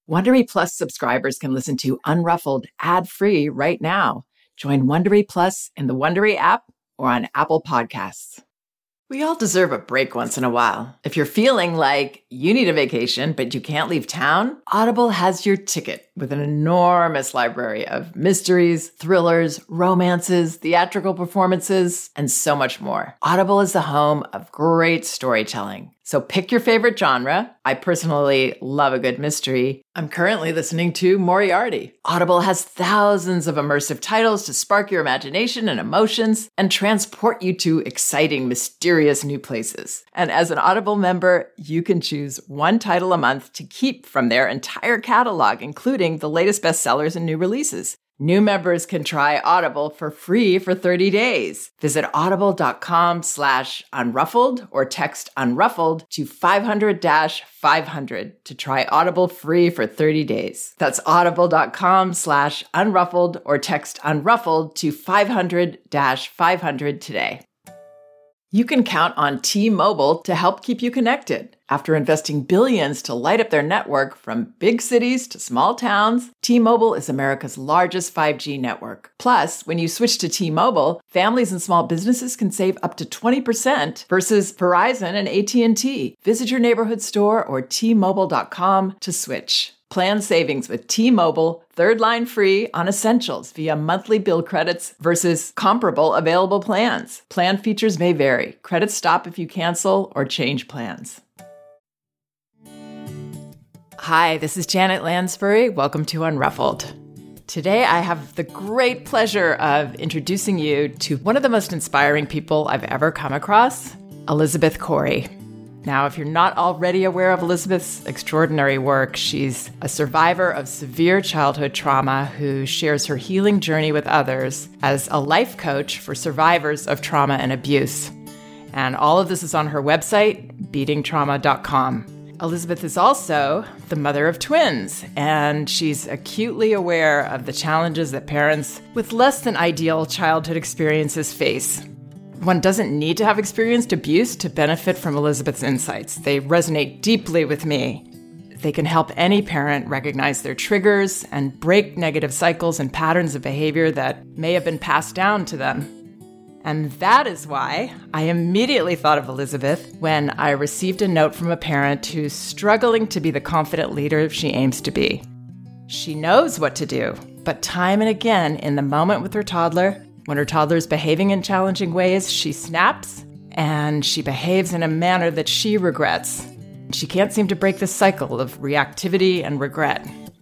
Wondery Plus subscribers can listen to Unruffled ad-free right now. Join Wondery Plus in the Wondery app or on Apple Podcasts. We all deserve a break once in a while. If you're feeling like you need a vacation, but you can't leave town, Audible has your ticket with an enormous library of mysteries, thrillers, romances, theatrical performances, and so much more. Audible is the home of great storytelling. So pick your favorite genre. I personally love a good mystery. I'm currently listening to Moriarty. Audible has thousands of immersive titles to spark your imagination and emotions and transport you to exciting, mysterious new places. And as an Audible member, you can choose one title a month to keep from their entire catalog, including the latest bestsellers and new releases. New members can try Audible for free for 30 days. Visit audible.com/unruffled or text unruffled to 500-500 to try Audible free for 30 days. That's audible.com/unruffled or text unruffled to 500-500 today. You can count on T-Mobile to help keep you connected. After investing billions to light up their network from big cities to small towns, T-Mobile is America's largest 5G network. Plus, when you switch to T-Mobile, families and small businesses can save up to 20% versus Verizon and AT&T. Visit your neighborhood store or T-Mobile.com to switch. Plan savings with T-Mobile, third line free on essentials via monthly bill credits versus comparable available plans. Plan features may vary. Credits stop if you cancel or change plans. Hi, this is Janet Lansbury. Welcome to Unruffled. Today, I have the great pleasure of introducing you to one of the most inspiring people I've ever come across, Elizabeth Corey. Now, if you're not already aware of Elizabeth's extraordinary work, she's a survivor of severe childhood trauma who shares her healing journey with others as a life coach for survivors of trauma and abuse. And all of this is on her website, beatingtrauma.com. Elizabeth is also the mother of twins, and she's acutely aware of the challenges that parents with less than ideal childhood experiences face. One doesn't need to have experienced abuse to benefit from Elizabeth's insights. They resonate deeply with me. They can help any parent recognize their triggers and break negative cycles and patterns of behavior that may have been passed down to them. And that is why I immediately thought of Elizabeth when I received a note from a parent who's struggling to be the confident leader she aims to be. She knows what to do, but time and again, in the moment with her toddler, when her toddler is behaving in challenging ways, she snaps and she behaves in a manner that she regrets. She can't seem to break the cycle of reactivity and regret.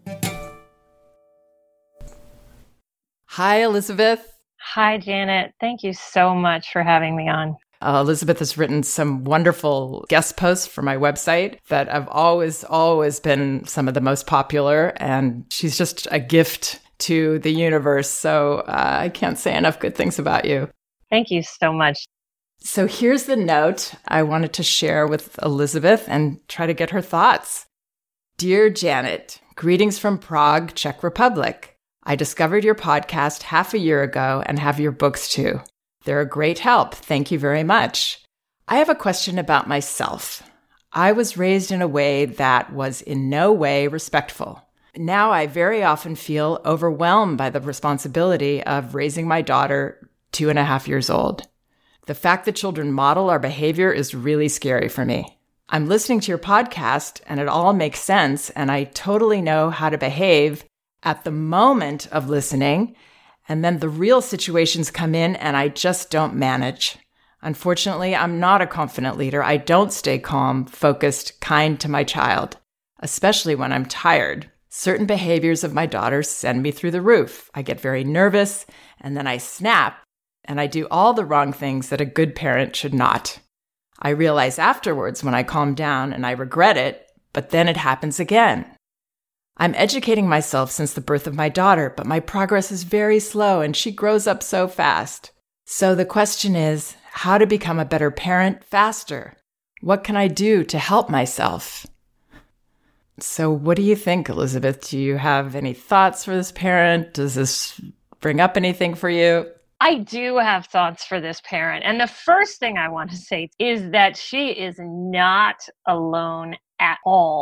Hi, Elizabeth. Hi, Janet. Thank you so much for having me on. Elizabeth has written some wonderful guest posts for my website that have always been some of the most popular, and she's just a gift to the universe. So I can't say enough good things about you. Thank you so much. So here's the note I wanted to share with Elizabeth and try to get her thoughts. Dear Janet, greetings from Prague, Czech Republic. I discovered your podcast half a year ago and have your books too. They're a great help. Thank you very much. I have a question about myself. I was raised in a way that was in no way respectful. Now I very often feel overwhelmed by the responsibility of raising my daughter, 2.5 years old. The fact that children model our behavior is really scary for me. I'm listening to your podcast and it all makes sense, and I totally know how to behave at the moment of listening, and then the real situations come in and I just don't manage. Unfortunately, I'm not a confident leader. I don't stay calm, focused, kind to my child, especially when I'm tired. Certain behaviors of my daughter send me through the roof. I get very nervous, and then I snap, and I do all the wrong things that a good parent should not. I realize afterwards when I calm down and I regret it, but then it happens again. I'm educating myself since the birth of my daughter, but my progress is very slow, and she grows up so fast. So the question is, how to become a better parent faster? What can I do to help myself? So what do you think, Elizabeth? Do you have any thoughts for this parent? Does this bring up anything for you? I do have thoughts for this parent. And the first thing I want to say is that she is not alone at all.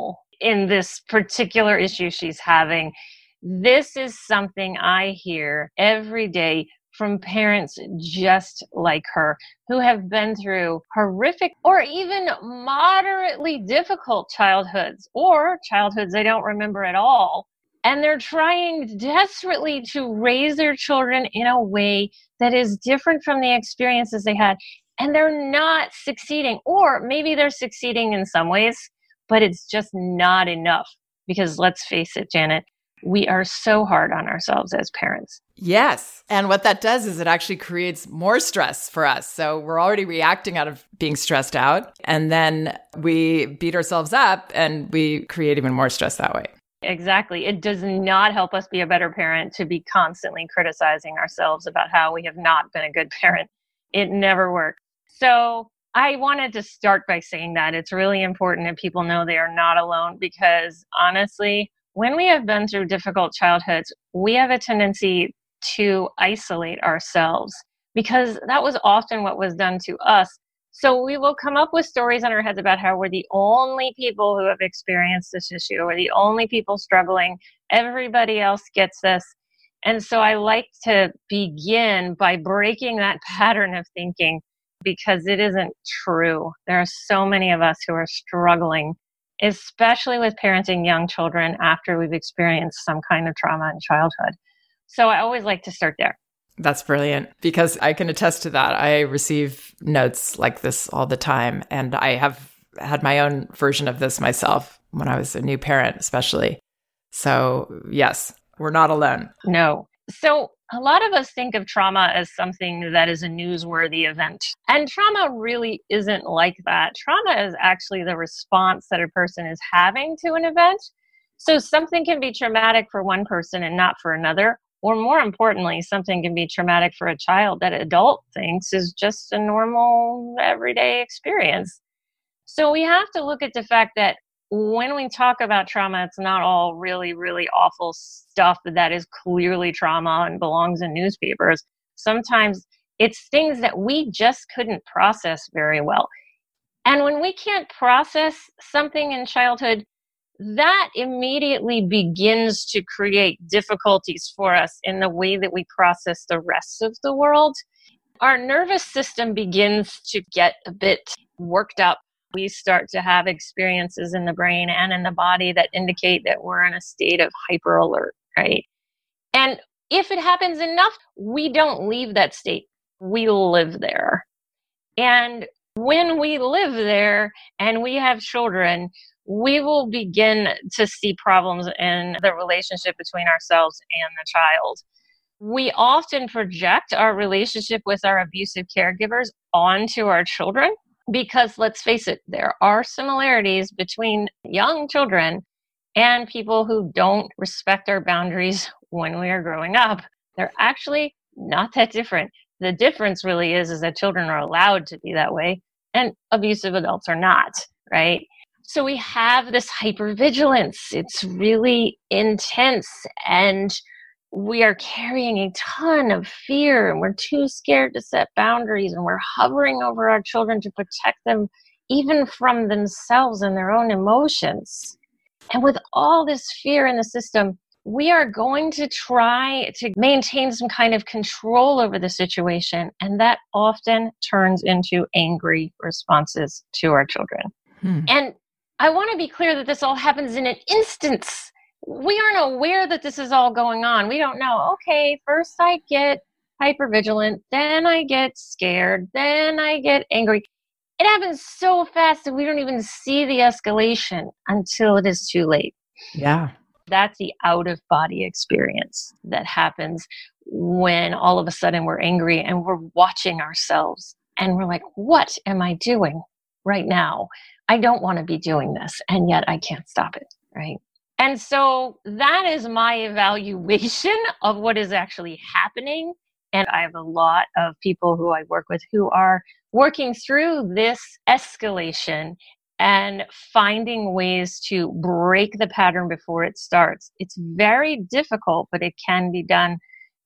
in this particular issue she's having. This is something I hear every day from parents just like her who have been through horrific or even moderately difficult childhoods or childhoods they don't remember at all. And they're trying desperately to raise their children in a way that is different from the experiences they had. And they're not succeeding, or maybe they're succeeding in some ways, but it's just not enough. Because let's face it, Janet, we are so hard on ourselves as parents. Yes. And what that does is it actually creates more stress for us. So we're already reacting out of being stressed out. And then we beat ourselves up and we create even more stress that way. Exactly. It does not help us be a better parent to be constantly criticizing ourselves about how we have not been a good parent. It never works. So I wanted to start by saying that it's really important that people know they are not alone, because honestly, when we have been through difficult childhoods, we have a tendency to isolate ourselves because that was often what was done to us. So we will come up with stories in our heads about how we're the only people who have experienced this issue. We're the only people struggling. Everybody else gets this. And so I like to begin by breaking that pattern of thinking, because it isn't true. There are so many of us who are struggling, especially with parenting young children after we've experienced some kind of trauma in childhood. So I always like to start there. That's brilliant, because I can attest to that. I receive notes like this all the time, and I have had my own version of this myself when I was a new parent, especially. So yes, we're not alone. No. So a lot of us think of trauma as something that is a newsworthy event. And trauma really isn't like that. Trauma is actually the response that a person is having to an event. So something can be traumatic for one person and not for another. Or more importantly, something can be traumatic for a child that an adult thinks is just a normal everyday experience. So we have to look at the fact that when we talk about trauma, it's not all really, really awful stuff that is clearly trauma and belongs in newspapers. Sometimes it's things that we just couldn't process very well. And when we can't process something in childhood, that immediately begins to create difficulties for us in the way that we process the rest of the world. Our nervous system begins to get a bit worked up. We start to have experiences in the brain and in the body that indicate that we're in a state of hyper alert, right? And if it happens enough, we don't leave that state. We live there. And when we live there and we have children, we will begin to see problems in the relationship between ourselves and the child. We often project our relationship with our abusive caregivers onto our children because, let's face it, there are similarities between young children and people who don't respect our boundaries when we are growing up. They're actually not that different. The difference really is that children are allowed to be that way and abusive adults are not, right? So we have this hypervigilance. It's really intense, and we are carrying a ton of fear, and we're too scared to set boundaries, and we're hovering over our children to protect them even from themselves and their own emotions. And with all this fear in the system, we are going to try to maintain some kind of control over the situation, and that often turns into angry responses to our children. And I want to be clear that this all happens in an instance. We aren't aware that this is all going on. We don't know, okay, first I get hypervigilant, then I get scared, then I get angry. It happens so fast that we don't even see the escalation until it is too late. Yeah. That's the out-of-body experience that happens when all of a sudden we're angry and we're watching ourselves and we're like, what am I doing right now? I don't want to be doing this, and yet I can't stop it, right? And so that is my evaluation of what is actually happening. And I have a lot of people who I work with who are working through this escalation and finding ways to break the pattern before it starts. It's very difficult, but it can be done.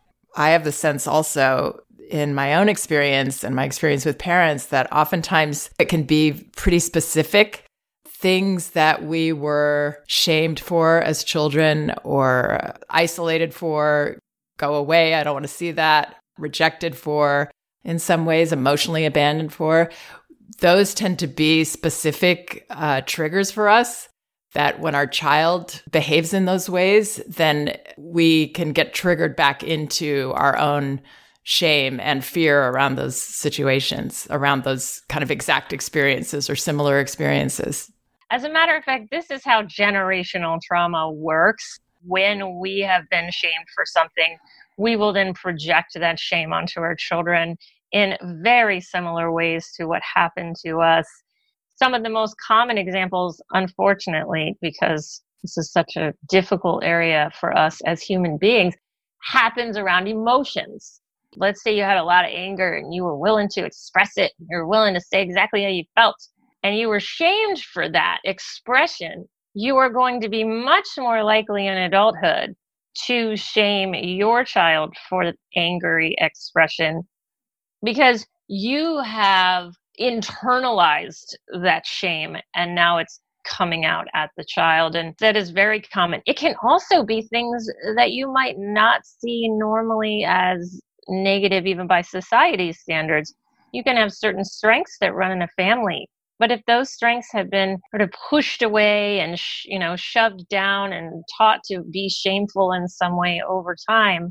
I have the sense also in my own experience and my experience with parents that oftentimes it can be pretty specific things that we were shamed for as children or isolated for, go away, I don't want to see that, rejected for, in some ways emotionally abandoned for, those tend to be specific triggers for us that when our child behaves in those ways, then we can get triggered back into our own shame and fear around those situations, around those kind of exact experiences or similar experiences. As a matter of fact, this is how generational trauma works. When we have been shamed for something, we will then project that shame onto our children in very similar ways to what happened to us. Some of the most common examples, unfortunately, because this is such a difficult area for us as human beings, happens around emotions. Let's say you had a lot of anger and you were willing to express it. You're willing to say exactly how you felt, and you were shamed for that expression. You are going to be much more likely in adulthood to shame your child for angry expression because you have internalized that shame and now it's coming out at the child. And that is very common. It can also be things that you might not see normally as negative, even by society's standards. You can have certain strengths that run in a family, but if those strengths have been sort of pushed away and shoved down and taught to be shameful in some way over time,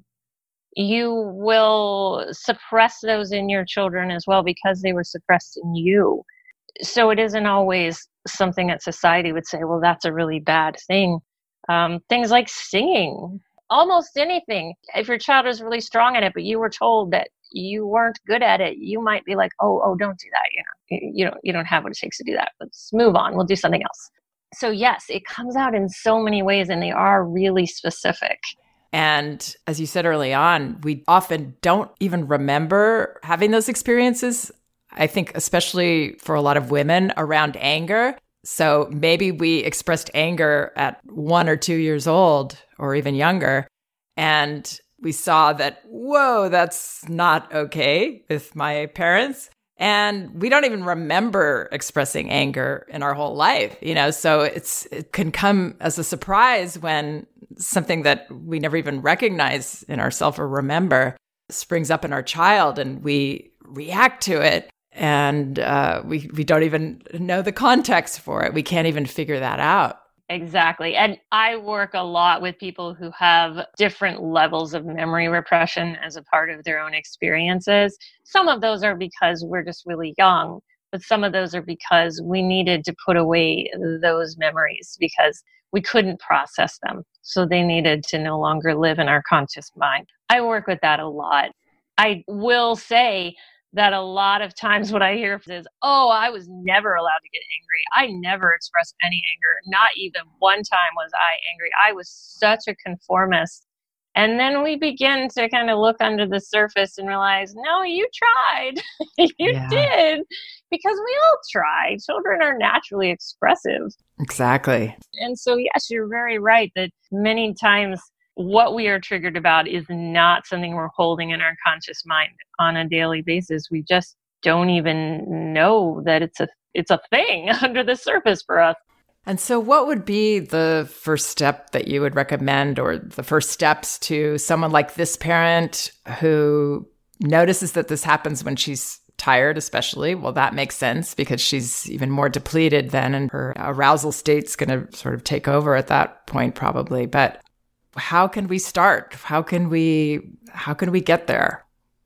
you will suppress those in your children as well because they were suppressed in you. So it isn't always something that society would say, well, that's a really bad thing. Things like singing, almost anything. If your child is really strong at it, but you were told that you weren't good at it, you might be like, oh, don't do that. You don't have what it takes to do that. Let's move on. We'll do something else. So yes, it comes out in so many ways and they are really specific. And as you said early on, we often don't even remember having those experiences. I think especially for a lot of women around anger. So maybe we expressed anger at 1 or 2 years old or even younger. And we saw that, whoa, that's not okay with my parents. And we don't even remember expressing anger in our whole life, so it can come as a surprise when something that we never even recognize in ourselves or remember springs up in our child and we react to it. And we don't even know the context for it. We can't even figure that out. Exactly. And I work a lot with people who have different levels of memory repression as a part of their own experiences. Some of those are because we're just really young, but some of those are because we needed to put away those memories because we couldn't process them. So they needed to no longer live in our conscious mind. I work with that a lot. I will say that a lot of times what I hear is, oh, I was never allowed to get angry. I never expressed any anger. Not even one time was I angry. I was such a conformist. And then we begin to kind of look under the surface and realize, no, you tried. You did. Because we all try. Children are naturally expressive. Exactly. And so, yes, you're very right that many times what we are triggered about is not something we're holding in our conscious mind on a daily basis. We just don't even know that it's a thing under the surface for us. And so what would be the first step that you would recommend, or the first steps to someone like this parent who notices that this happens when she's tired, especially? Well, that makes sense because she's even more depleted then, and her arousal state's going to sort of take over at that point probably. But how can we start? How can we get there?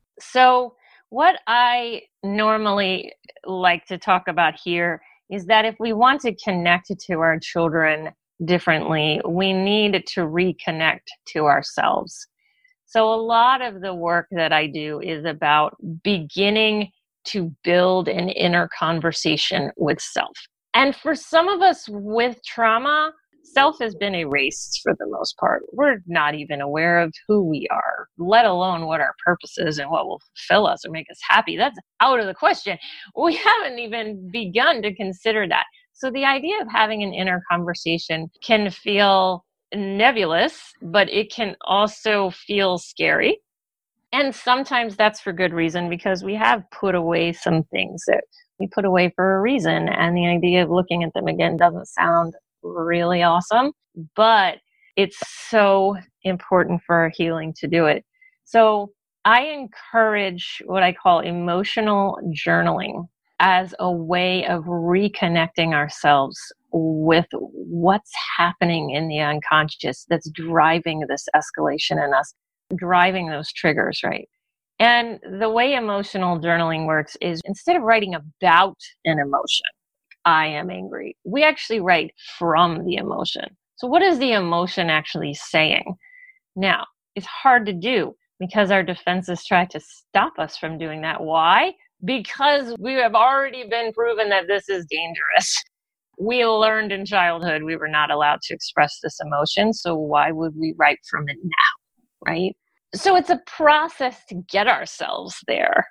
So what I normally like to talk about here is that if we want to connect to our children differently, we need to reconnect to ourselves. So a lot of the work that I do is about beginning to build an inner conversation with self. And for some of us with trauma, self has been erased for the most part. We're not even aware of who we are, let alone what our purpose is and what will fulfill us or make us happy. That's out of the question. We haven't even begun to consider that. So the idea of having an inner conversation can feel nebulous, but it can also feel scary. And sometimes that's for good reason, because we have put away some things that we put away for a reason. And the idea of looking at them again doesn't sound really awesome, but it's so important for our healing to do it. So I encourage what I call emotional journaling as a way of reconnecting ourselves with what's happening in the unconscious that's driving this escalation in us, driving those triggers, right? And the way emotional journaling works is instead of writing about an emotion, I am angry, we actually write from the emotion. So what is the emotion actually saying? Now, it's hard to do because our defenses try to stop us from doing that. Why? Because we have already been proven that this is dangerous. We learned in childhood we were not allowed to express this emotion, so why would we write from it now, right? So it's a process to get ourselves there.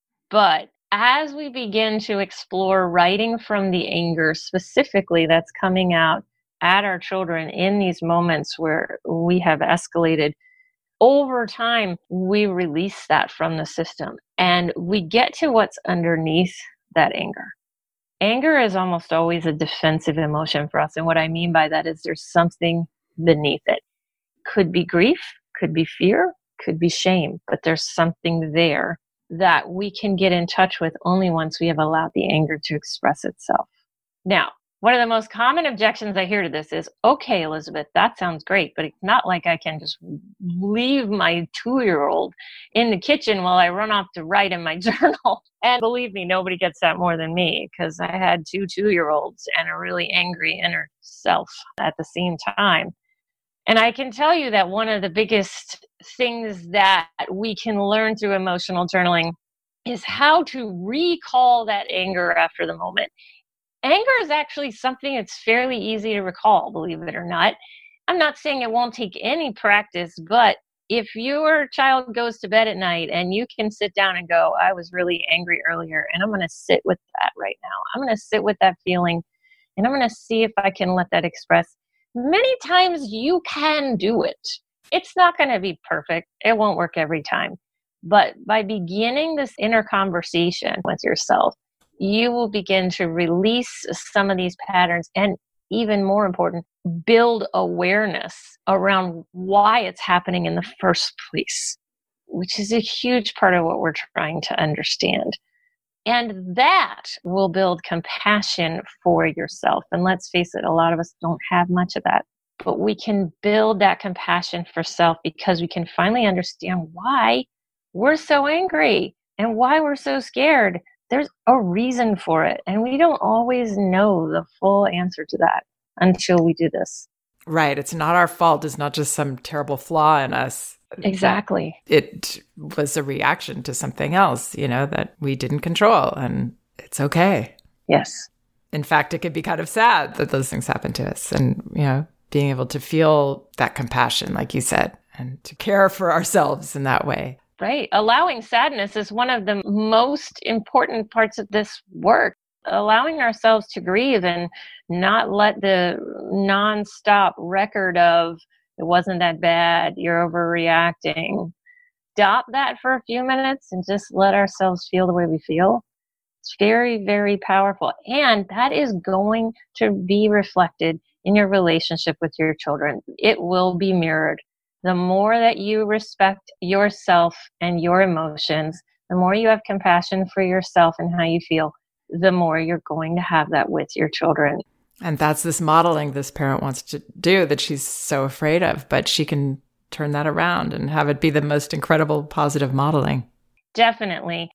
But as we begin to explore writing from the anger specifically that's coming out at our children in these moments where we have escalated, over time, we release that from the system and we get to what's underneath that anger. Anger is almost always a defensive emotion for us. And what I mean by that is there's something beneath it. Could be grief, could be fear, could be shame, but there's something there that we can get in touch with only once we have allowed the anger to express itself. Now, one of the most common objections I hear to this is, okay, Elizabeth, that sounds great, but it's not like I can just leave my 2-year-old in the kitchen while I run off to write in my journal. And believe me, nobody gets that more than me because I had 2 2-year-olds and a really angry inner self at the same time. And I can tell you that one of the biggest things that we can learn through emotional journaling is how to recall that anger after the moment. Anger is actually something that's fairly easy to recall, believe it or not. I'm not saying it won't take any practice, but if your child goes to bed at night and you can sit down and go, I was really angry earlier, and I'm going to sit with that right now. I'm going to sit with that feeling, and I'm going to see if I can let that express. Many times you can do it. It's not going to be perfect. It won't work every time. But by beginning this inner conversation with yourself, you will begin to release some of these patterns and, even more important, build awareness around why it's happening in the first place, which is a huge part of what we're trying to understand. And that will build compassion for yourself. And let's face it, a lot of us don't have much of that. But we can build that compassion for self because we can finally understand why we're so angry and why we're so scared. There's a reason for it. And we don't always know the full answer to that until we do this. Right. It's not our fault. It's not just some terrible flaw in us. Exactly. It was a reaction to something else, that we didn't control. And it's okay. Yes. In fact, it can be kind of sad that those things happen to us. And, being able to feel that compassion, like you said, and to care for ourselves in that way. Right. Allowing sadness is one of the most important parts of this work. Allowing ourselves to grieve and not let the nonstop record of it wasn't that bad, you're overreacting. Stop that for a few minutes and just let ourselves feel the way we feel. It's very, very powerful. And that is going to be reflected in your relationship with your children. It will be mirrored. The more that you respect yourself and your emotions, the more you have compassion for yourself and how you feel, the more you're going to have that with your children. And that's this modeling this parent wants to do that she's so afraid of, but she can turn that around and have it be the most incredible positive modeling. Definitely.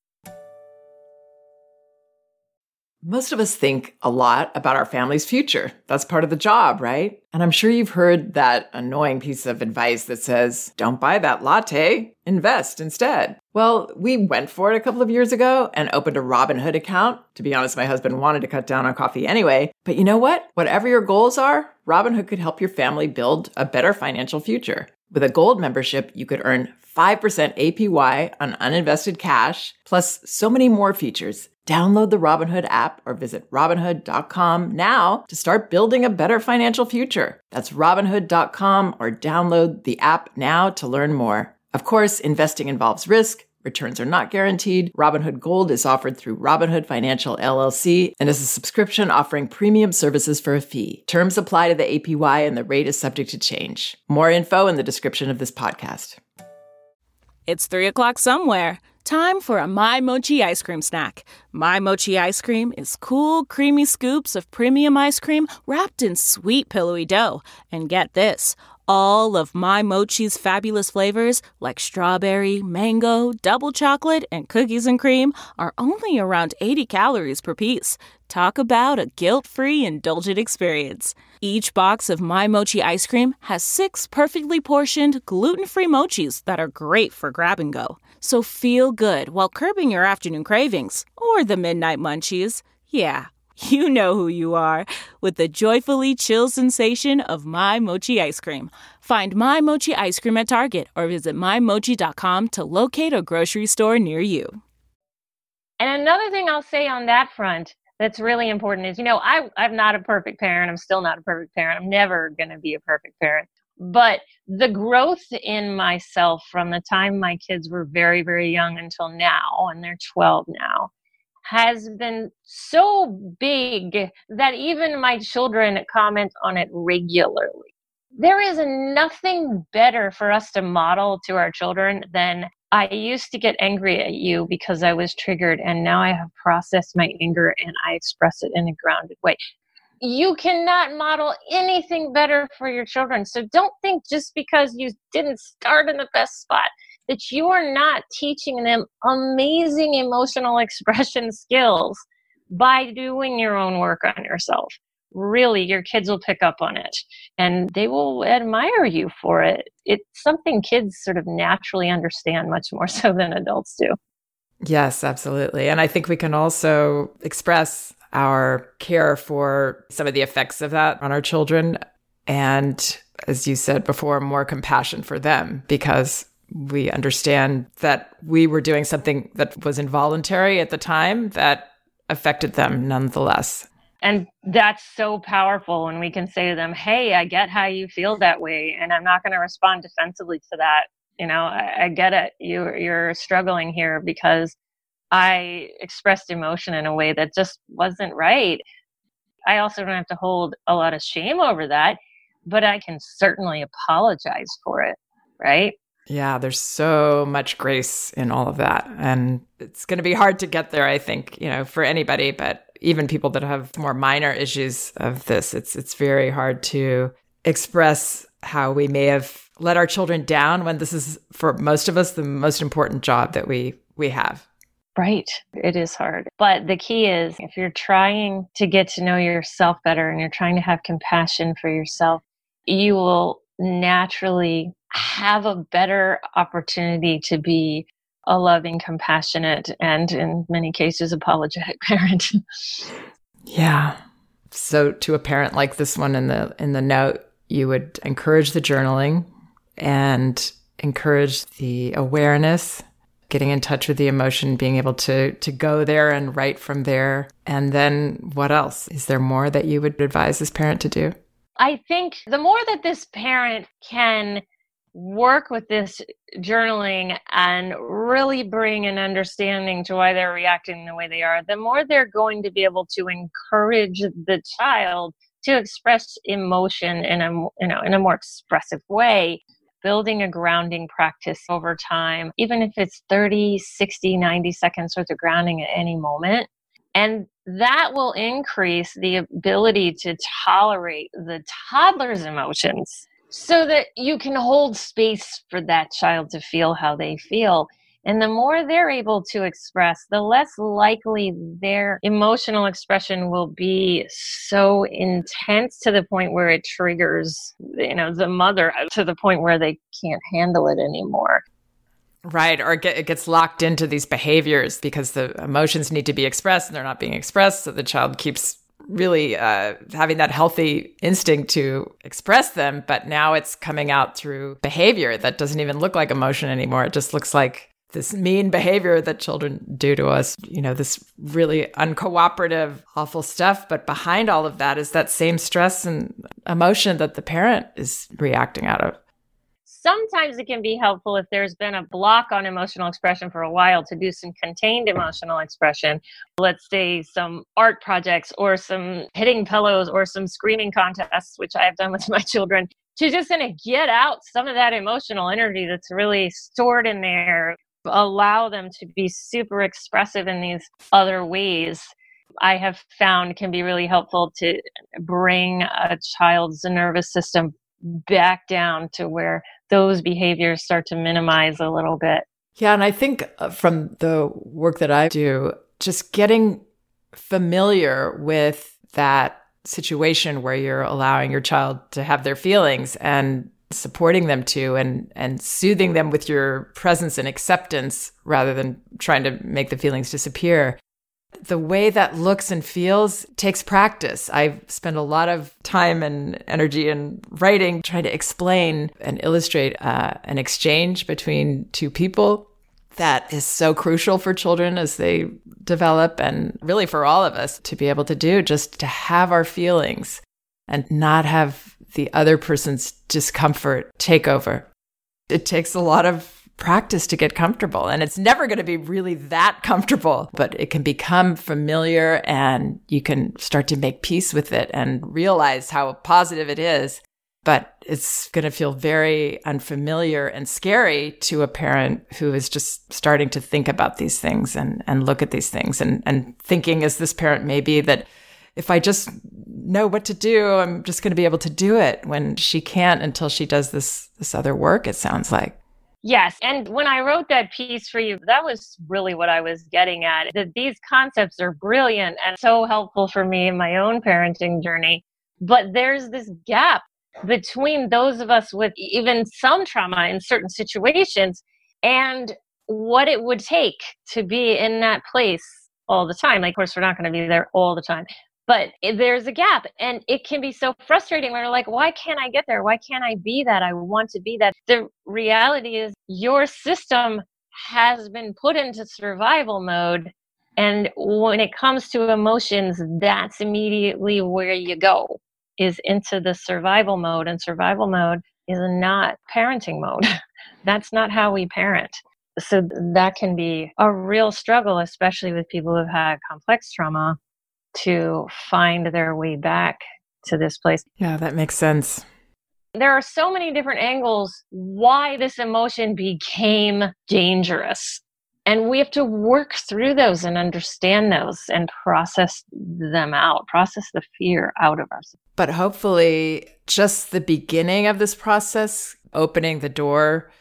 Most of us think a lot about our family's future. That's part of the job, right? And I'm sure you've heard that annoying piece of advice that says, don't buy that latte, invest instead. Well, we went for it a couple of years ago and opened a Robinhood account. To be honest, my husband wanted to cut down on coffee anyway. But you know what? Whatever your goals are, Robinhood could help your family build a better financial future. With a gold membership, you could earn 5% APY on uninvested cash, plus so many more features. Download the Robinhood app or visit Robinhood.com now to start building a better financial future. That's Robinhood.com or download the app now to learn more. Of course, investing involves risk. Returns are not guaranteed. Robinhood Gold is offered through Robinhood Financial LLC and is a subscription offering premium services for a fee. Terms apply to the APY and the rate is subject to change. More info in the description of this podcast. It's 3 o'clock somewhere. Time for a My Mochi ice cream snack. My Mochi ice cream is cool, creamy scoops of premium ice cream wrapped in sweet, pillowy dough. And get this, all of My Mochi's fabulous flavors, like strawberry, mango, double chocolate, and cookies and cream, are only around 80 calories per piece. Talk about a guilt-free, indulgent experience. Each box of My Mochi ice cream has 6 perfectly portioned, gluten-free mochis that are great for grab and go. So feel good while curbing your afternoon cravings or the midnight munchies. Yeah, you know who you are, with the joyfully chill sensation of My Mochi ice cream. Find My Mochi ice cream at Target or visit MyMochi.com to locate a grocery store near you. And another thing I'll say on that front that's really important is, I'm not a perfect parent. I'm still not a perfect parent. I'm never going to be a perfect parent. But the growth in myself from the time my kids were very, very young until now, and they're 12 now, has been so big that even my children comment on it regularly. There is nothing better for us to model to our children than, I used to get angry at you because I was triggered, and now I have processed my anger and I express it in a grounded way. You cannot model anything better for your children. So don't think just because you didn't start in the best spot that you are not teaching them amazing emotional expression skills by doing your own work on yourself. Really, your kids will pick up on it and they will admire you for it. It's something kids sort of naturally understand much more so than adults do. Yes, absolutely. And I think we can also express our care for some of the effects of that on our children. And as you said before, more compassion for them, because we understand that we were doing something that was involuntary at the time that affected them nonetheless. And that's so powerful when we can say to them, hey, I get how you feel that way, and I'm not going to respond defensively to that. I get it. You're struggling here because I expressed emotion in a way that just wasn't right. I also don't have to hold a lot of shame over that, but I can certainly apologize for it, right? Yeah, there's so much grace in all of that. And it's going to be hard to get there, I think, for anybody, but even people that have more minor issues of this, it's very hard to express how we may have let our children down when this is, for most of us, the most important job that we have. Right. It is hard. But the key is, if you're trying to get to know yourself better and you're trying to have compassion for yourself, you will naturally have a better opportunity to be a loving, compassionate, and in many cases, apologetic parent. Yeah. So to a parent like this one in the note, you would encourage the journaling and encourage the awareness, getting in touch with the emotion, being able to go there and write from there. And then what else? Is there more that you would advise this parent to do? I think the more that this parent can work with this journaling and really bring an understanding to why they're reacting the way they are, the more they're going to be able to encourage the child to express emotion in a more expressive way, building a grounding practice over time, even if it's 30, 60, 90 seconds worth of grounding at any moment. And that will increase the ability to tolerate the toddler's emotions so that you can hold space for that child to feel how they feel. And the more they're able to express, the less likely their emotional expression will be so intense to the point where it triggers, the mother to the point where they can't handle it anymore. Right. Or it gets locked into these behaviors because the emotions need to be expressed and they're not being expressed. So the child keeps really having that healthy instinct to express them. But now it's coming out through behavior that doesn't even look like emotion anymore. It just looks like this mean behavior that children do to us, this really uncooperative, awful stuff. But behind all of that is that same stress and emotion that the parent is reacting out of. Sometimes it can be helpful if there's been a block on emotional expression for a while to do some contained emotional expression. Let's say some art projects or some hitting pillows or some screaming contests, which I have done with my children, to just kind of get out some of that emotional energy that's really stored in there, allow them to be super expressive in these other ways. I have found can be really helpful to bring a child's nervous system back down to where those behaviors start to minimize a little bit. Yeah, and I think from the work that I do, just getting familiar with that situation where you're allowing your child to have their feelings and supporting them to and soothing them with your presence and acceptance rather than trying to make the feelings disappear. The way that looks and feels takes practice. I've spent a lot of time and energy in writing, trying to explain and illustrate an exchange between two people that is so crucial for children as they develop, and really for all of us to be able to do, just to have our feelings and not have the other person's discomfort take over. It takes a lot of practice to get comfortable, and it's never going to be really that comfortable, but it can become familiar and you can start to make peace with it and realize how positive it is. But it's going to feel very unfamiliar and scary to a parent who is just starting to think about these things and look at these things and thinking, as this parent may be, that if I just know what to do, I'm just going to be able to do it, when she can't until she does this other work, it sounds like. Yes. And when I wrote that piece for you, that was really what I was getting at, that these concepts are brilliant and so helpful for me in my own parenting journey. But there's this gap between those of us with even some trauma in certain situations and what it would take to be in that place all the time. Like, of course, we're not going to be there all the time. But there's a gap, and it can be so frustrating when we're like, why can't I get there? Why can't I be that? I want to be that. The reality is your system has been put into survival mode. And when it comes to emotions, that's immediately where you go, is into the survival mode. And survival mode is not parenting mode. That's not how we parent. So that can be a real struggle, especially with people who've had complex trauma, to find their way back to this place. Yeah, that makes sense. There are so many different angles why this emotion became dangerous. And we have to work through those and understand those and process them out, process the fear out of ourselves. But hopefully just the beginning of this process, opening the door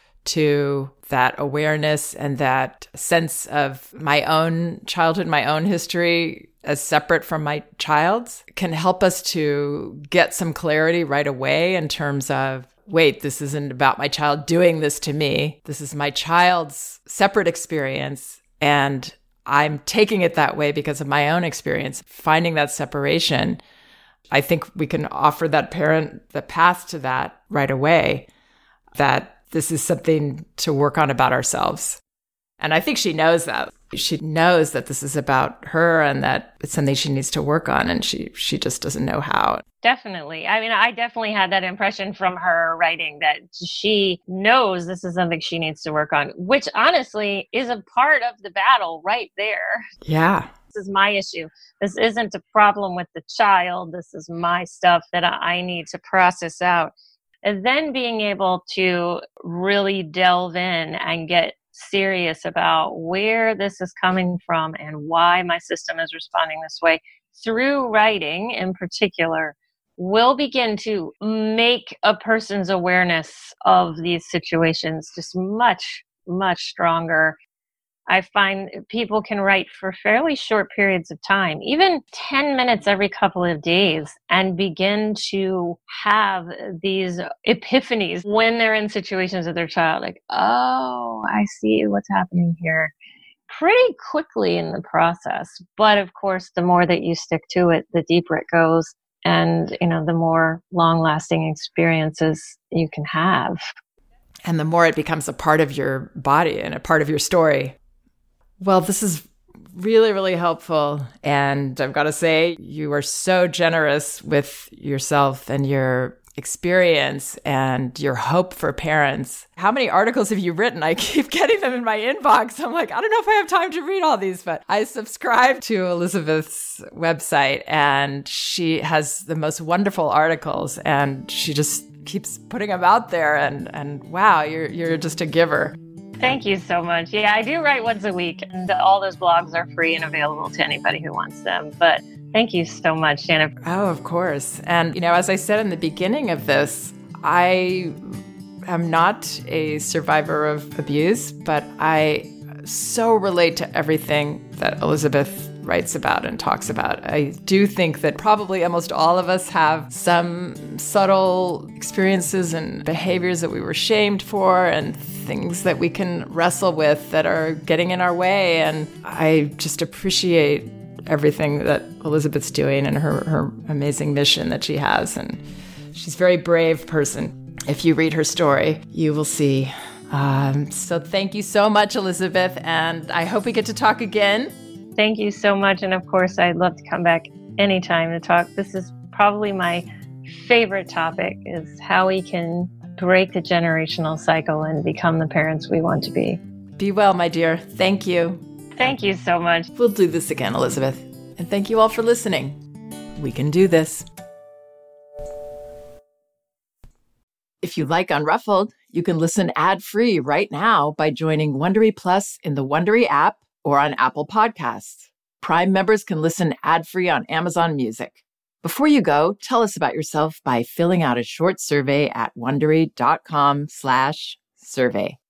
to that awareness and that sense of my own childhood, my own history as separate from my child's, can help us to get some clarity right away in terms of, wait, this isn't about my child doing this to me. This is my child's separate experience. And I'm taking it that way because of my own experience. Finding that separation, I think we can offer that parent the path to that right away, that this is something to work on about ourselves. And I think she knows that. She knows that this is about her and that it's something she needs to work on, and she just doesn't know how. Definitely. I mean, I definitely had that impression from her writing that she knows this is something she needs to work on, which honestly is a part of the battle right there. Yeah. This is my issue. This isn't a problem with the child. This is my stuff that I need to process out. And then being able to really delve in and get serious about where this is coming from and why my system is responding this way through writing in particular will begin to make a person's awareness of these situations just much, much stronger. I find people can write for fairly short periods of time, even 10 minutes every couple of days, and begin to have these epiphanies when they're in situations with their child. Like, oh, I see what's happening here. Pretty quickly in the process. But of course, the more that you stick to it, the deeper it goes. And, the more long-lasting experiences you can have. And the more it becomes a part of your body and a part of your story. Well, this is really, really helpful. And I've got to say, you are so generous with yourself and your experience and your hope for parents. How many articles have you written? I keep getting them in my inbox. I'm like, I don't know if I have time to read all these, but I subscribe to Elizabeth's website and she has the most wonderful articles and she just keeps putting them out there. And wow, you're just a giver. Thank you so much. Yeah, I do write once a week and all those blogs are free and available to anybody who wants them. But thank you so much, Jennifer. Oh, of course. And, as I said in the beginning of this, I am not a survivor of abuse, but I so relate to everything that Elizabeth writes about and talks about. I do think that probably almost all of us have some subtle experiences and behaviors that we were shamed for and things that we can wrestle with that are getting in our way. And I just appreciate everything that Elizabeth's doing and her amazing mission that she has. And she's a very brave person. If you read her story, you will see. So thank you so much, Elizabeth. And I hope we get to talk again. Thank you so much. And of course, I'd love to come back anytime to talk. This is probably my favorite topic, is how we can break the generational cycle and become the parents we want to be. Be well, my dear. Thank you. Thank you so much. We'll do this again, Elizabeth. And thank you all for listening. We can do this. If you like Unruffled, you can listen ad-free right now by joining Wondery Plus in the Wondery app or on Apple Podcasts. Prime members can listen ad-free on Amazon Music. Before you go, tell us about yourself by filling out a short survey at Wondery.com/survey.